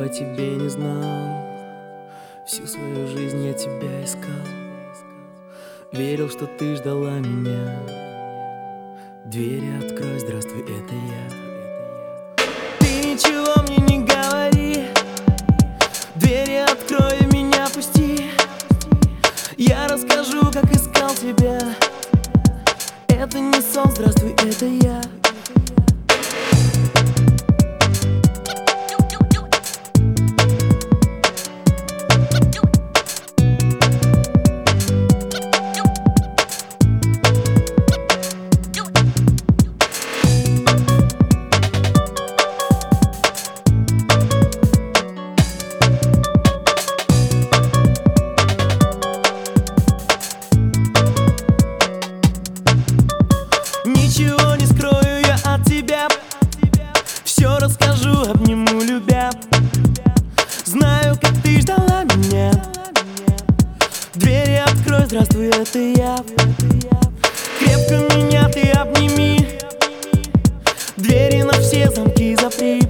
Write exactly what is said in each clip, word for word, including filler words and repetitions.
о тебе не знал. Всю свою жизнь я тебя искал. Верил, что ты ждала меня. Двери открой, здравствуй, это я. Ты ничего мне не говори. Двери открой, меня пусти. Я расскажу, как искал тебя. Это не сон, здравствуй, это я. Ничего не скрою я от тебя. Все расскажу, обниму, любя. Знаю, как ты ждала меня. Двери открой, здравствуй, это я. Крепко меня ты обними. Двери на все замки запри.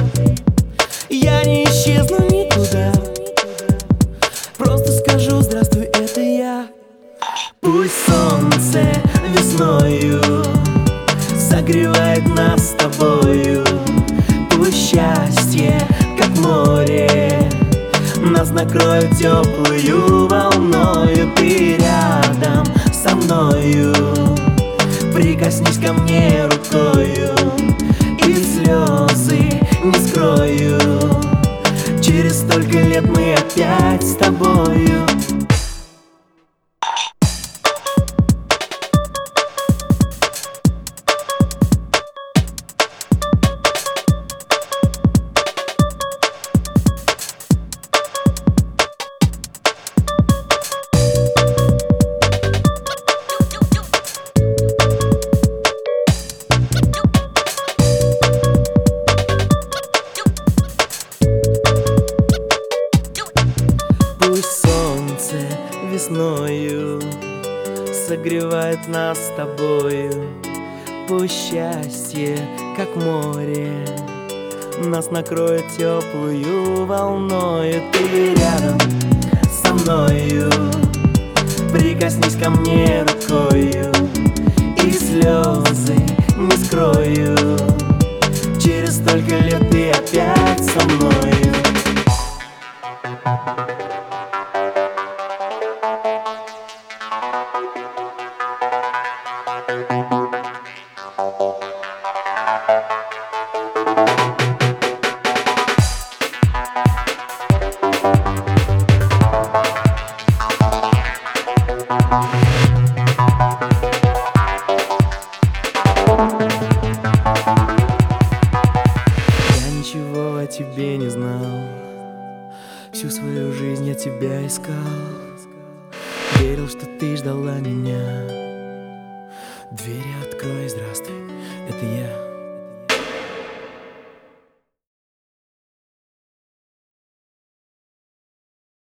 Я не исчезну никуда. Просто скажу, здравствуй, это я. Пусть солнце весною согревает нас с тобою. Пусть счастье, как море, нас накроет теплую волною. Ты рядом со мною, прикоснись ко мне рукою, и слезы не скрою. Через столько лет мы опять с тобою. Пусть солнце весною согревает нас с тобою. Пусть счастье, как море, нас накроет теплую волною. Ты рядом со мною, прикоснись ко мне рукою, и слезы не скрою. Через столько лет ты опять со мною. Я ничего о тебе не знал. Всю свою жизнь я тебя искал. Верил, что ты ждала меня. Двери открой, здравствуй, это я.